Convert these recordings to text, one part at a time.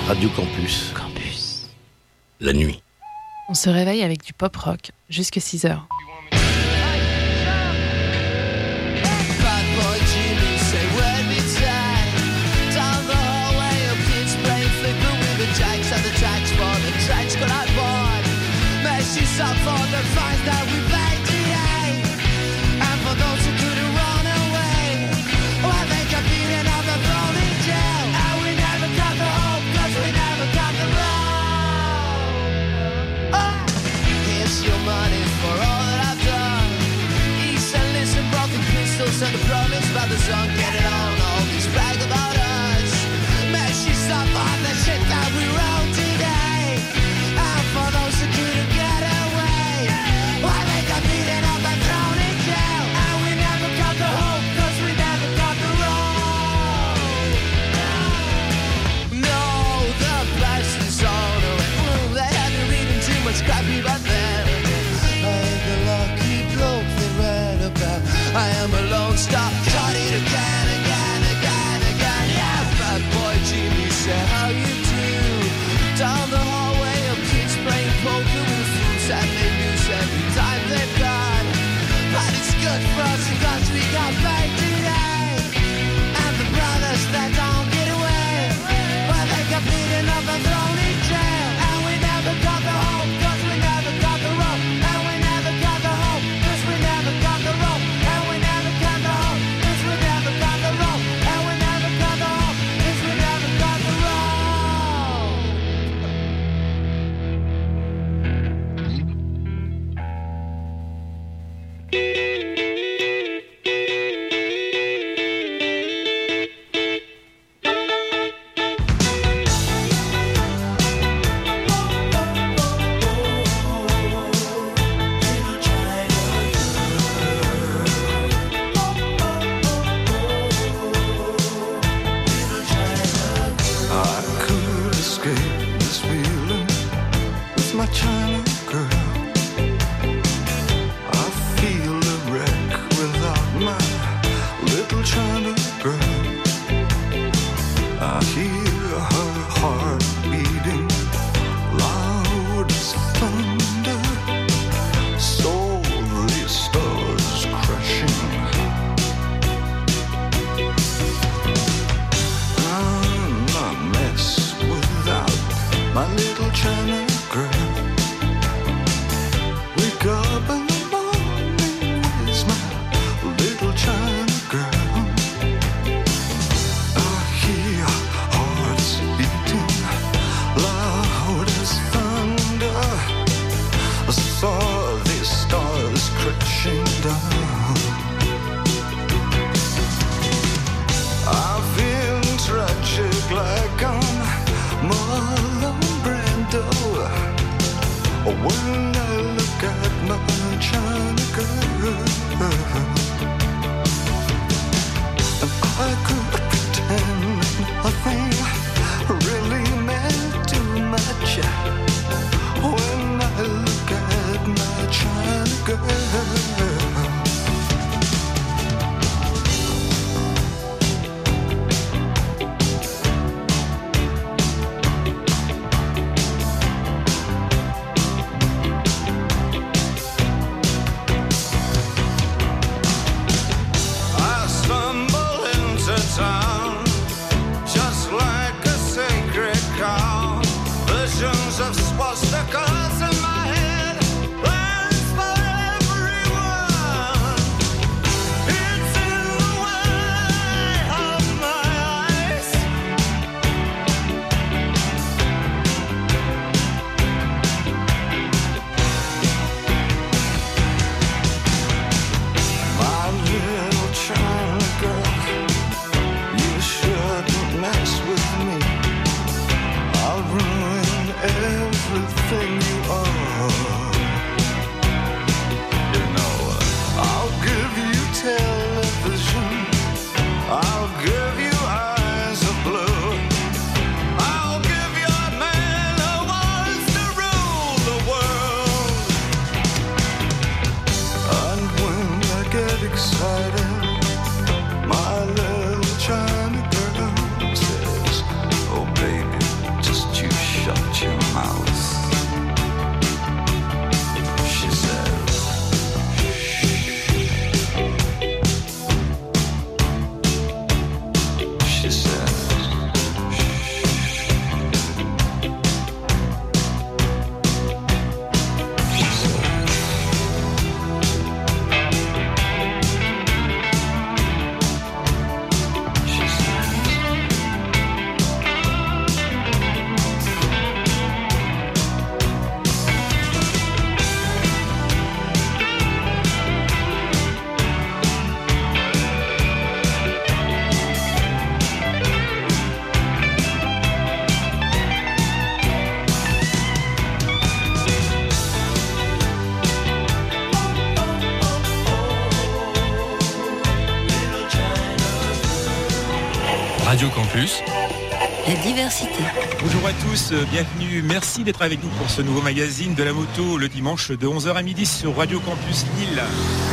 Radio Campus. Campus. La nuit. On se réveille avec du pop rock jusqu'à 6h. And the promise by the sun, get it on, all this brag about us. Man, she stop on the shit that we wrote today. And for those who couldn't get away, why they got beaten up and thrown in jail. And we never got the hope, cause we never got the road. No, the best is on the way. They had been reading too much copy back then. I ain't the lucky bloke they read about. I am a lone star, got it again, again, again, again. Yeah, bad boy Jimmy said, how you do? Down the hallway of kids playing poker with fools and they lose every time they've got. But it's good for us because we got paid today. And the brothers that don't get away, well they got beaten up and thrown in jail. And we never got the hope, cause we never got the rope. And we never got the hope, cause we never got the rope. Everything you Radio Campus. La diversité. Bonjour à tous, bienvenue. Merci d'être avec nous pour ce nouveau magazine de la moto le dimanche de 11h à midi sur Radio Campus Lille.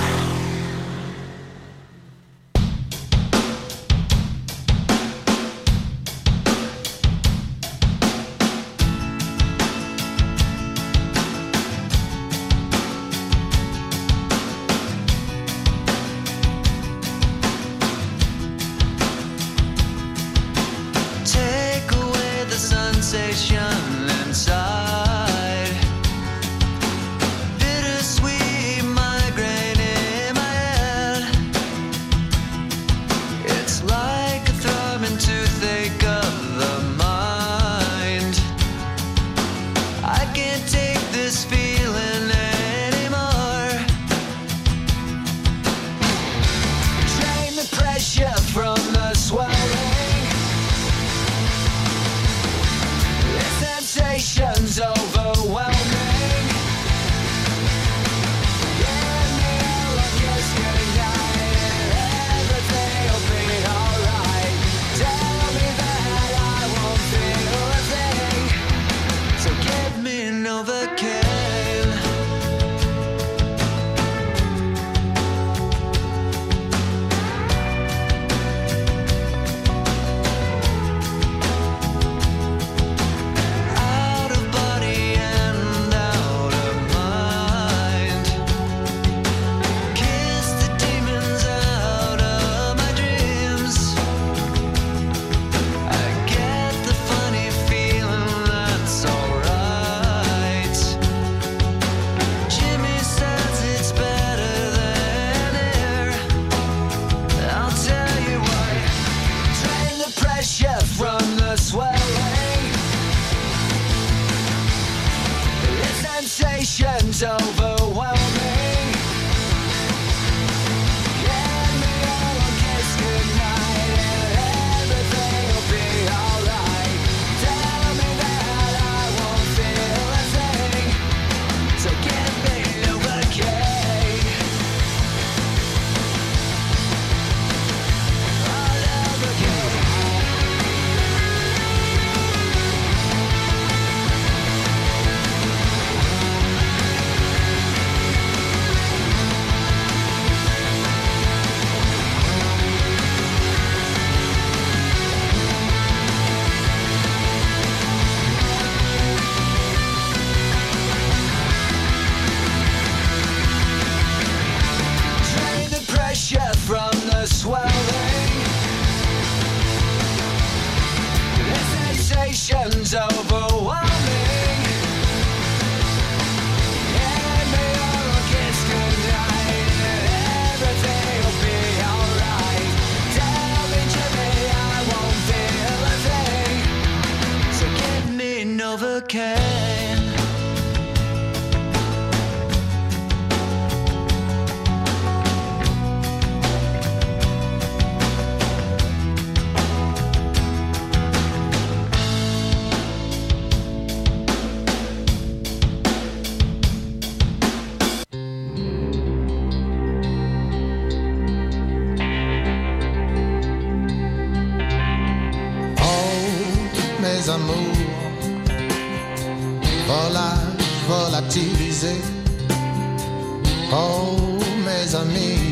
Oh mes amis,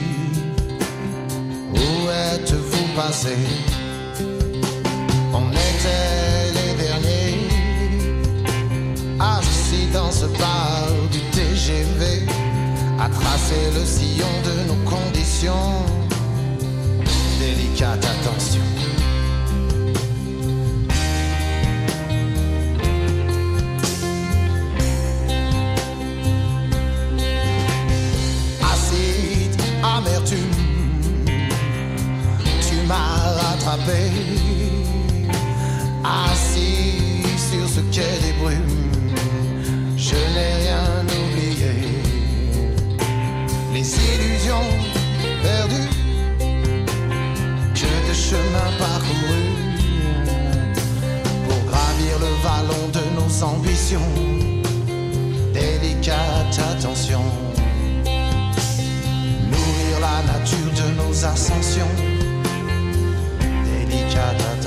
où êtes-vous passés? On était les derniers assis dans ce bar du TGV à tracer le sillon de nos conditions. Délicate attention. Amertume, tu m'as rattrapé, assis sur ce quai des brumes, je n'ai rien oublié. Les illusions perdues, que de chemin parcouru pour gravir le vallon de nos ambitions. Délicate attention. La nature de nos ascensions, délicate attention.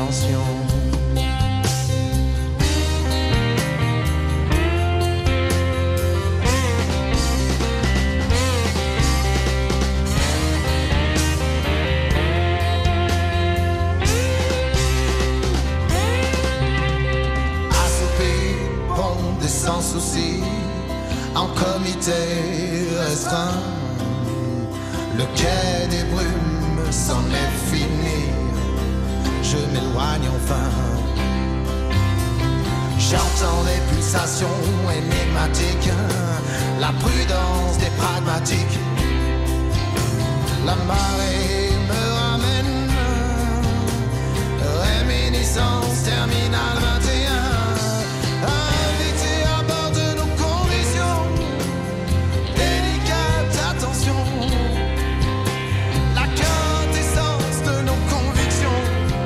s'est restreint. Le quai des brumes s'en est fini. Je m'éloigne enfin. J'entends des pulsations énigmatiques, la prudence des pragmatiques. La marée me ramène, réminiscence terminale 21. Invité à bord de nos conditions, délicate attention. La quintessence de nos convictions,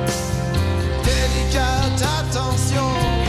délicate attention.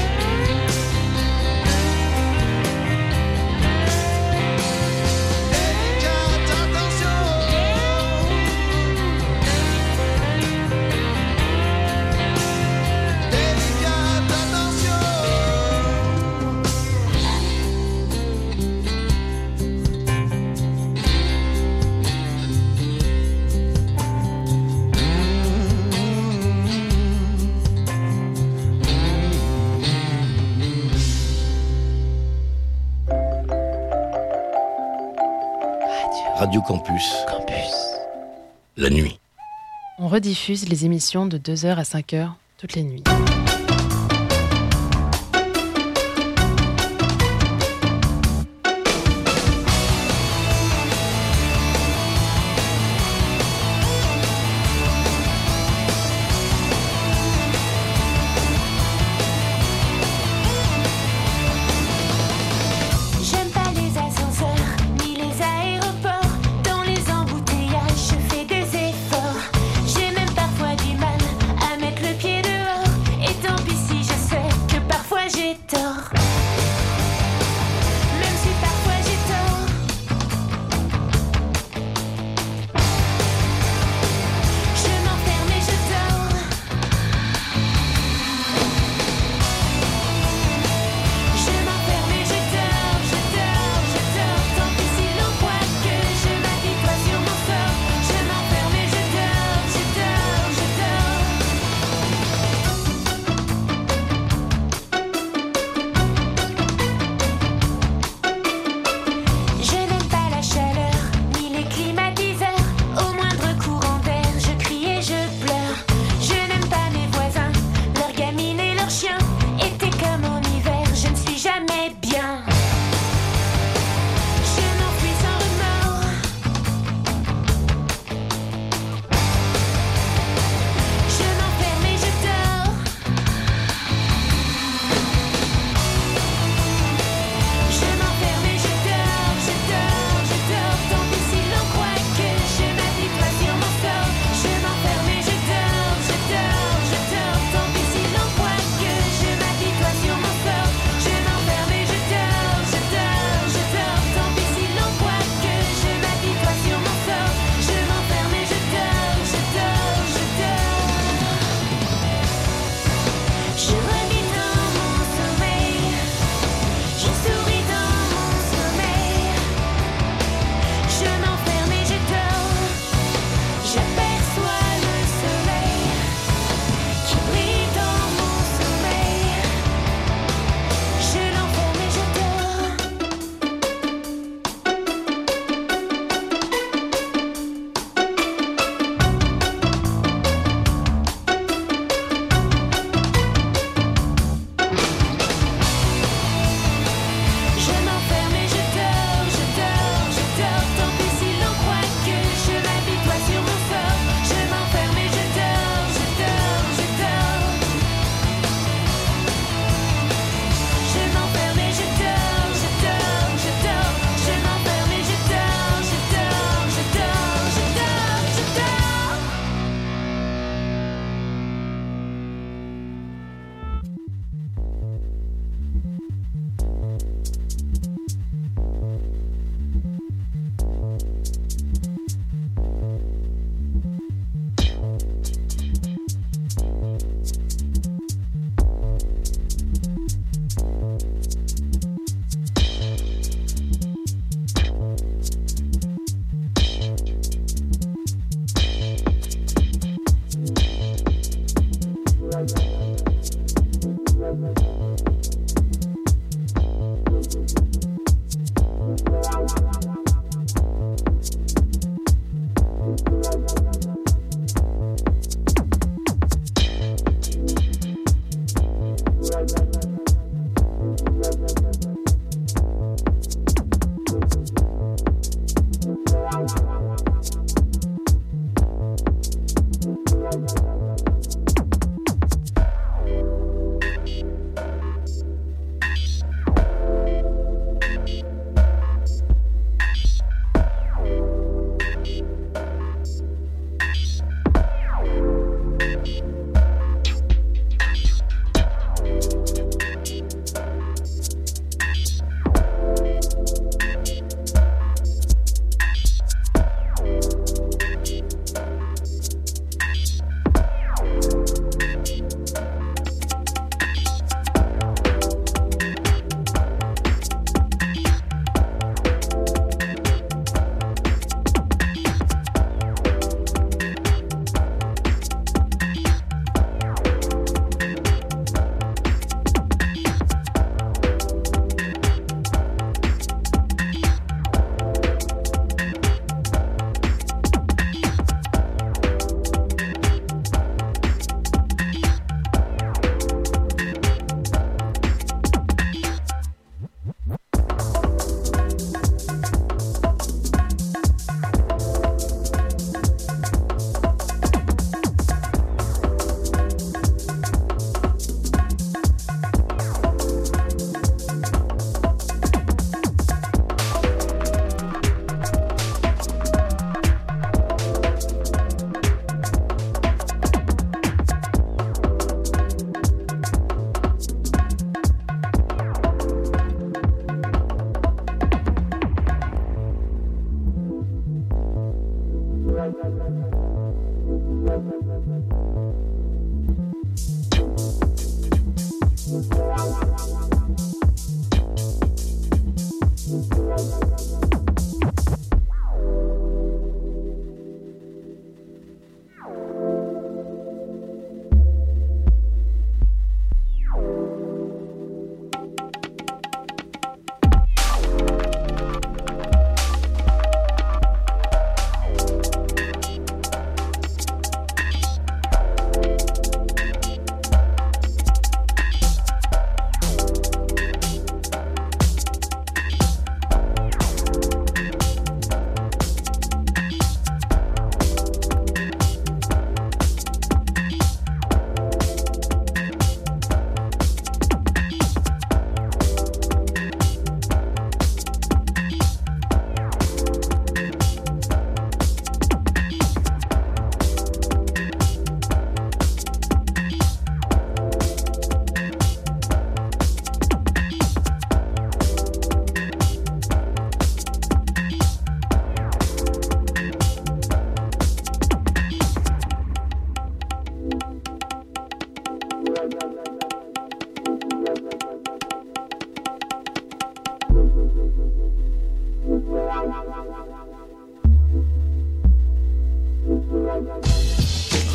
Radio Campus. La nuit. On rediffuse les émissions de 2h à 5h toutes les nuits. J'ai même parfois du mal à mettre le pied dehors.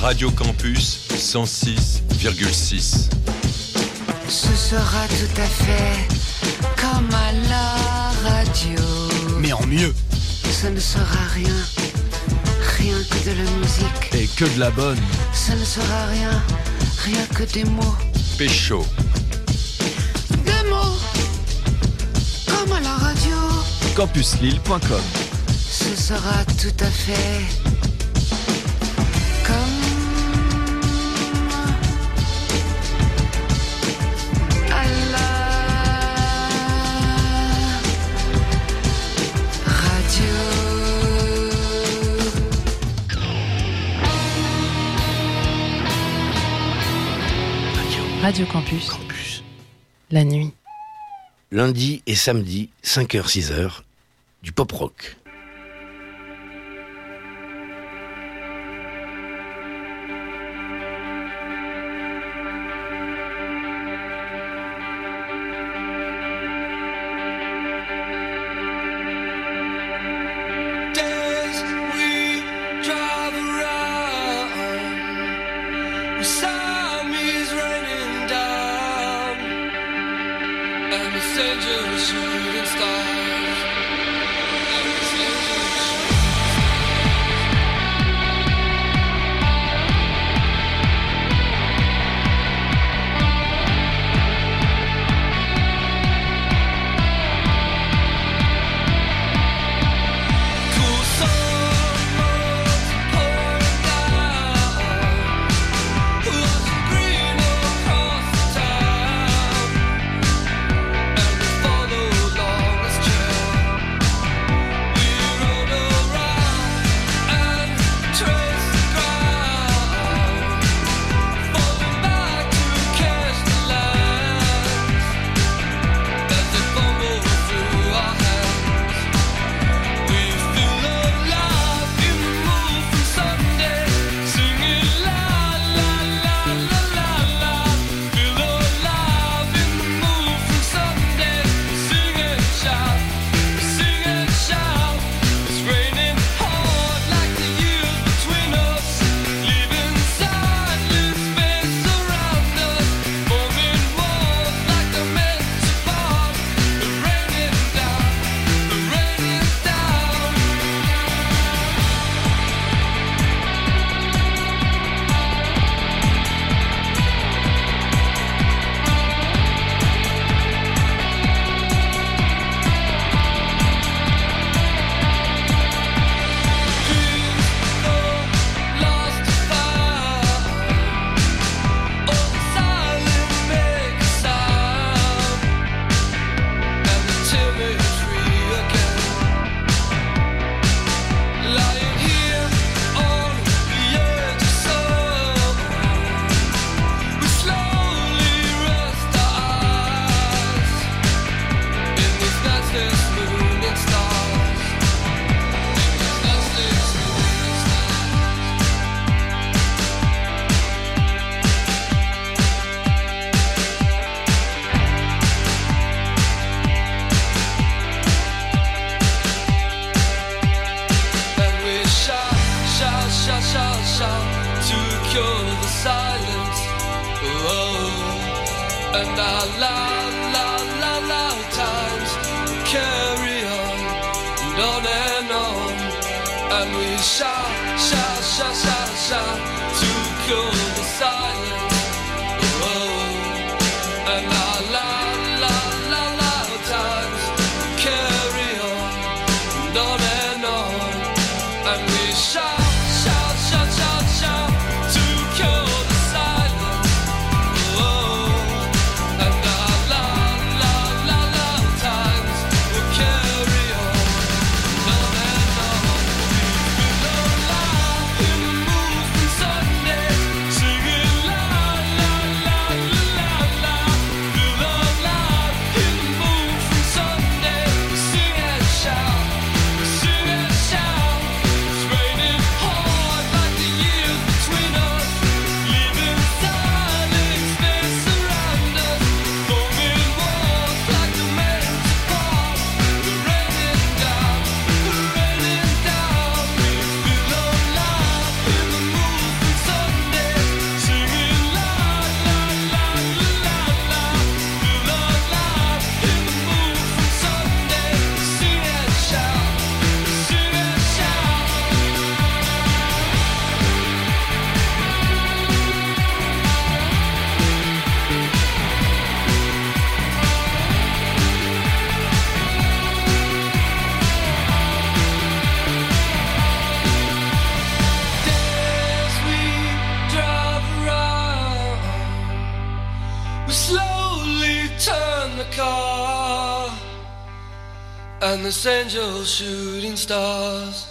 Radio Campus 106,6. Ce sera tout à fait comme à la radio. Mais en mieux. Ce ne sera rien que de la musique. Et que de la bonne. Ce ne sera rien que des mots. Pécho. Des mots, comme à la radio. campuslille.com. Ce sera tout à fait comme à la radio. Radio Campus. Campus. La nuit. Lundi et samedi, 5h, 6h, du pop rock. Days we drive around, we Siamese raining down, and the strangers shooting stars. And the strangers shooting cool summers pouring down, watching green across the town, and we follow along this trail. We rode around and traced the ground, falling back to catch the lines as they fumble through our hands. We feel alive in the move from Sunday, singing la la la la la la. Feel alive in the move from Sunday, sing and shout, sing and shout. It's raining hard like the years between us, leaving silent space around us, forming walls like they're meant to part. The raining down, the raining down. Dreams lost to find, all the silence make a sound, and the timid tree again. Lying here on the edge of sun, we slowly rest our eyes in these matchless moon and stars. In these matchless moon and stars. And we shout, shout, shout, shout, shout to cure the silence. Oh, and our loud, loud, loud, loud times carry on and on. And we shout, shout, shout, shout, shout to cure the silence. Oh, and our loud, loud, loud, loud times carry on and on. And we shout, shout, shout, shout, shout to cure the silence. Oh, and our loud, loud, loud, loud times will carry on and on. We feel alive in the move from Sunday, singing la and the angels shooting stars.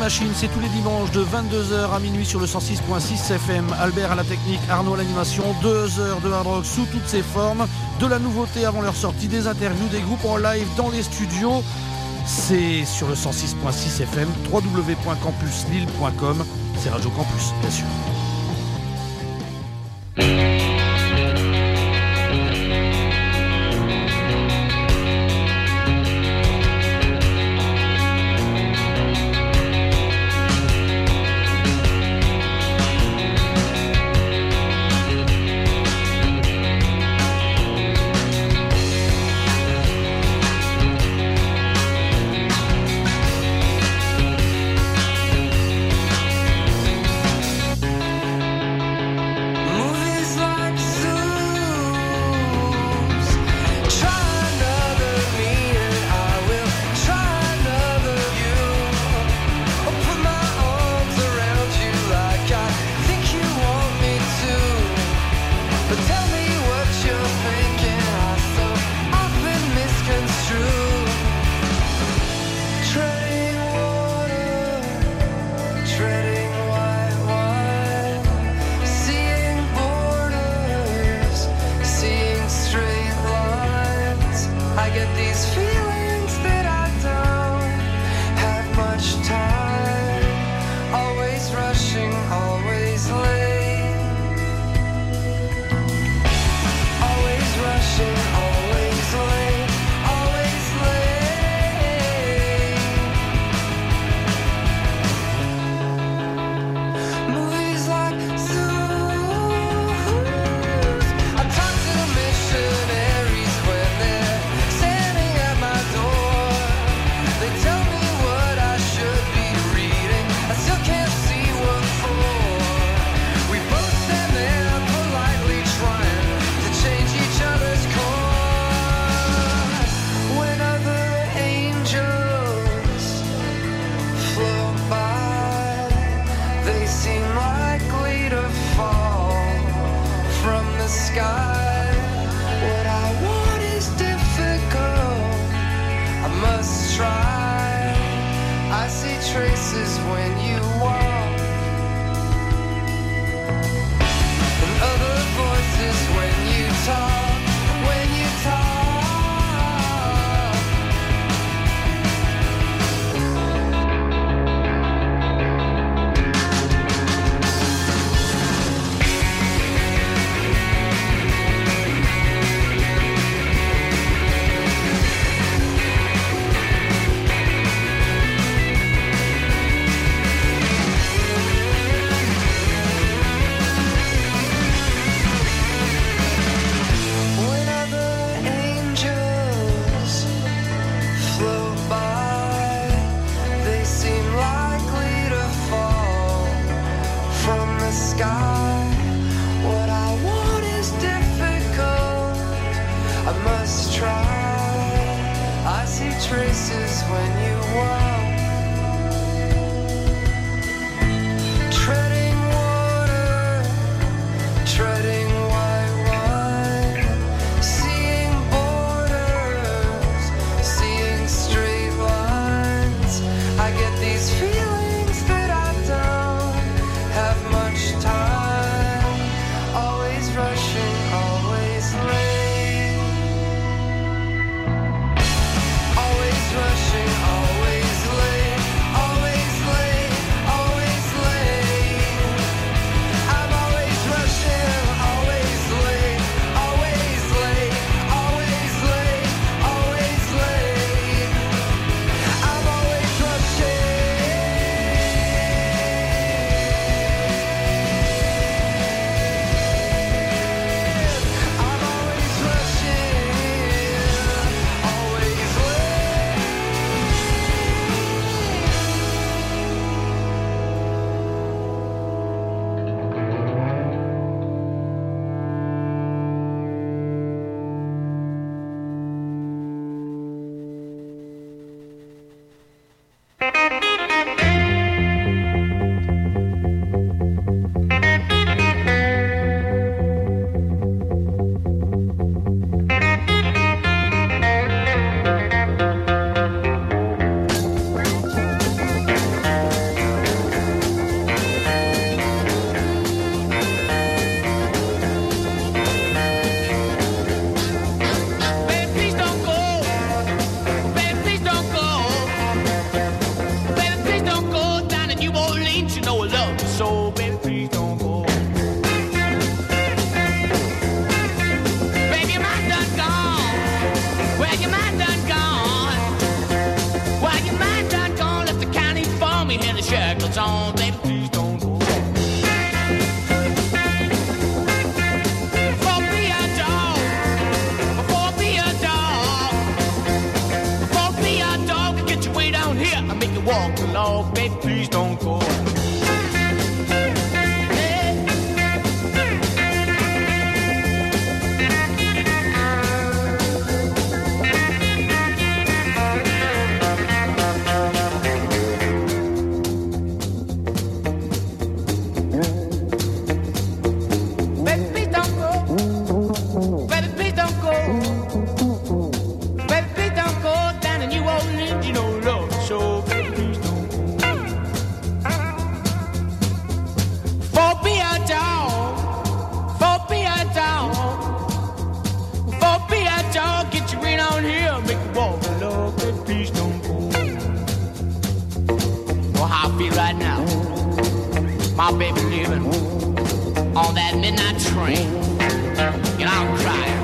Machine, c'est tous les dimanches de 22h à minuit sur le 106.6 FM. Albert à la technique, Arnaud à l'animation, 2 heures de hard rock sous toutes ses formes, de la nouveauté avant leur sortie, des interviews, des groupes en live dans les studios. C'est sur le 106.6 FM, www.campuslille.com, c'est Radio Campus, bien sûr. My baby leaving on that midnight train, and I'm crying.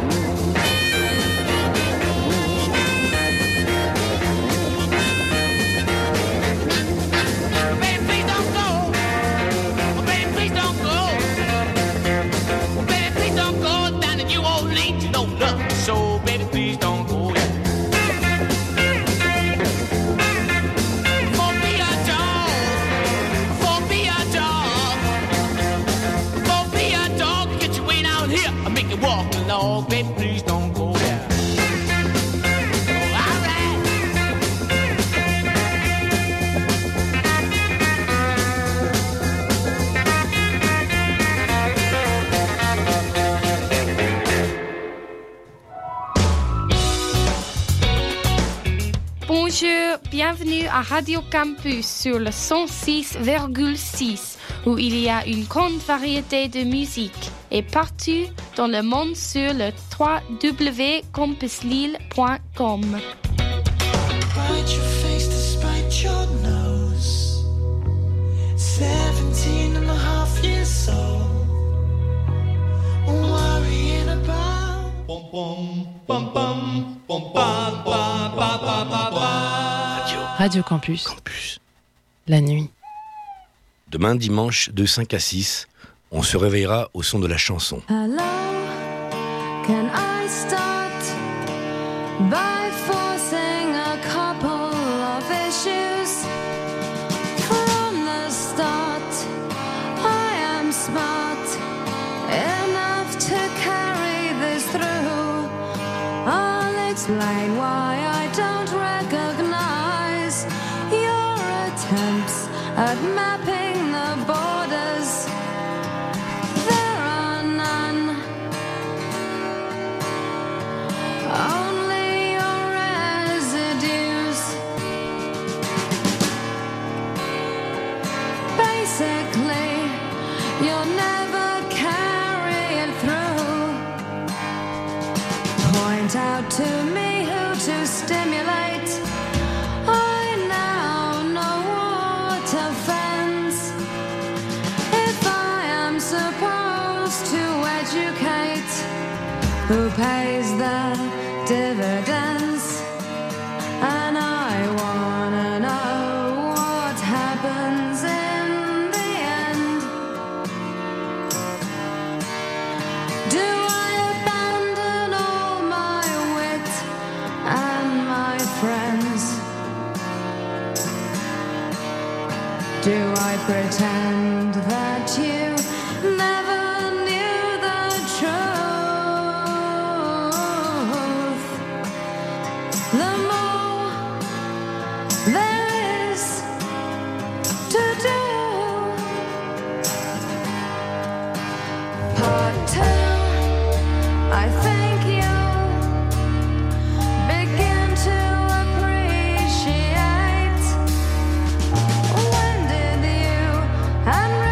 Baby, please don't go. Baby, please don't go. Baby, please don't go down to New Orleans, no love. So, baby, please don't go. Walk along, baby, please don't go there. All right. Bonjour, bienvenue à Radio Campus sur le 106,6 où il y a une grande variété de musique et partout dans le monde sur le www.campuslille.com. Bite your face despite your nose. 17 and a half years old. Worrying about Radio Campus. La nuit. Demain dimanche de 5 à 6, on se réveillera au son de la chanson. Hello, can I start by forcing a couple of issues from the start? I am smart enough to carry this through. I'll explain why I don't recognize your attempts at mapping the borders. There are none, only your residues. Basically, you'll never carry it through. Point out to me who to stimulate. I now know what offends. If I am supposed to educate, who pays the dividends? And I wanna know what happens in the end. Do I abandon all my wit and my friends? Do I pretend that you never knew the truth? The more there is to do. Part 2, I think you'll begin to appreciate. When did you and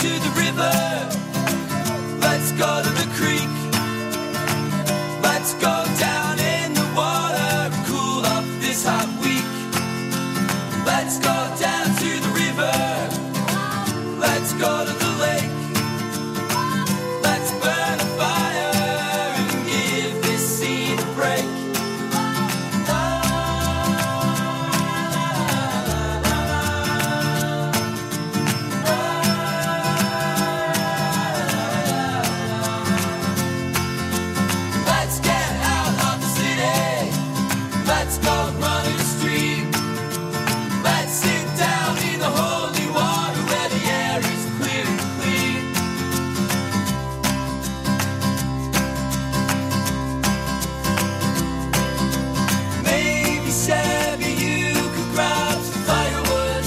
to the river. Let's go to the creek. Let's go down in the water and cool up this hot week. Let's go down to the river. Let's go to the lake. Let's burn a fire and give this scene a break. Let's get out of the city. Let's go run in the street. Let's sit down in the holy water where the air is clear and clean. Maybe Sammy, you could grab some firewood,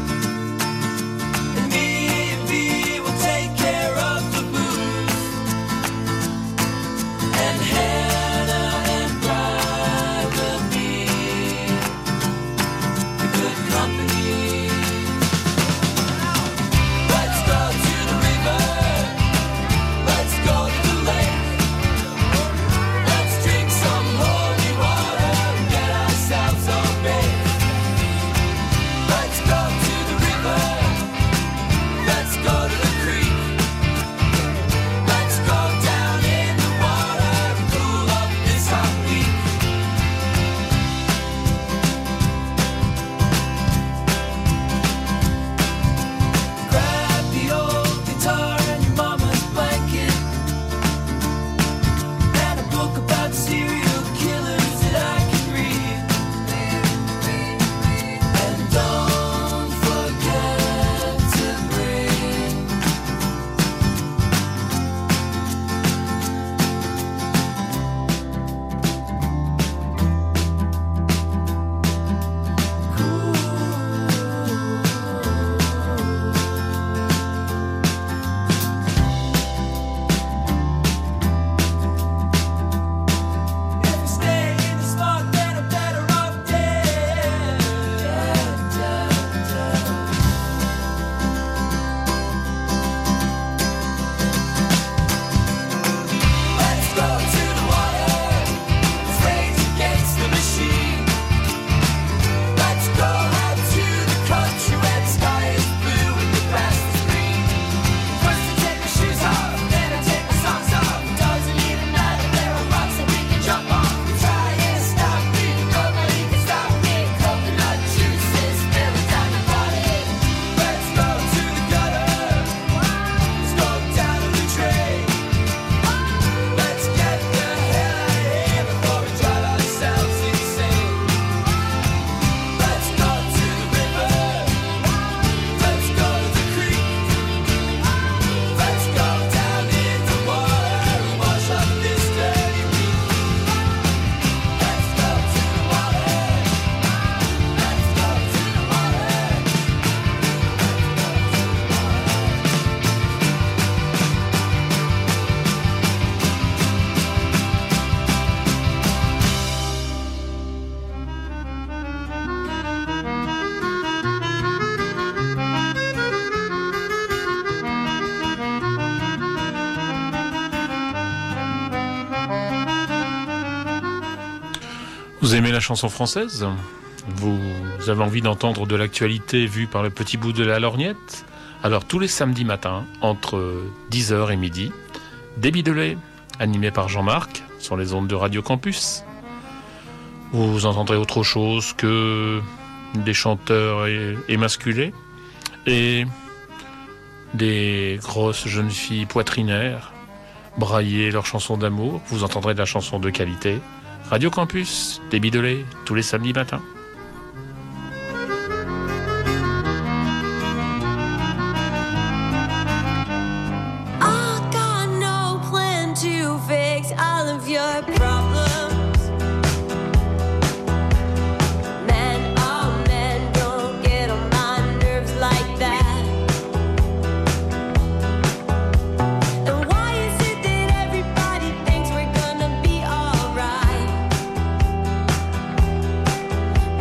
and me and V will take care of the booze, and Hannah and Brian will be the good company. Let's go to the river. Let's go to the lake. Let's drink some holy water and get ourselves all bathed. Let's go to the river. Let's go to the creek. Let's go down in the water and cool up this hot week. Grab the old guitar and your mama's blanket and a book about serial killers that I can read. And don't forget to bring If you stay in the smoke, then I'm better off dead. Let's go to the water. Let's rage against the machine. Let's go out to the country where the sky is blue and the grass is green. First I take my shoes off, then I take my socks off. Doesn't even matter, there are rocks that we can jump off. Try and stop me, nobody can stop me. Coconut juices spilling down the body. Let's go to the gutter. Let's go down to the train. Let's get the hell out of here before we drive ourselves insane. Let's go to the river. Let's go to the creek. Let's go down in the water and wash up this dirty week. Let's go to the water. Let's go to the water. Vous aimez la chanson française ? Vous avez envie d'entendre de l'actualité vue par le petit bout de la lorgnette ? Alors tous les samedis matins, entre 10h et midi, Débit de lait, animé par Jean-Marc, sur les ondes de Radio Campus. Vous entendrez autre chose que des chanteurs émasculés et des grosses jeunes filles poitrinaires brailler leurs chansons d'amour. Vous entendrez de la chanson de qualité. Radio Campus, Débit de lait, tous les samedis matins. I got no plan to fix all of your problems. Man, oh man, don't get on my nerves like that. And why is it that everybody thinks we're gonna be alright?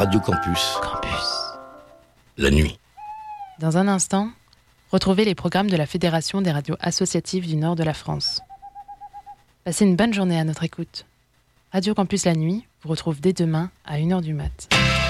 Radio Campus. Campus. La nuit. Dans un instant, retrouvez les programmes de la Fédération des radios associatives du nord de la France. Passez une bonne journée à notre écoute. Radio Campus la nuit vous retrouve dès demain à 1h du mat'.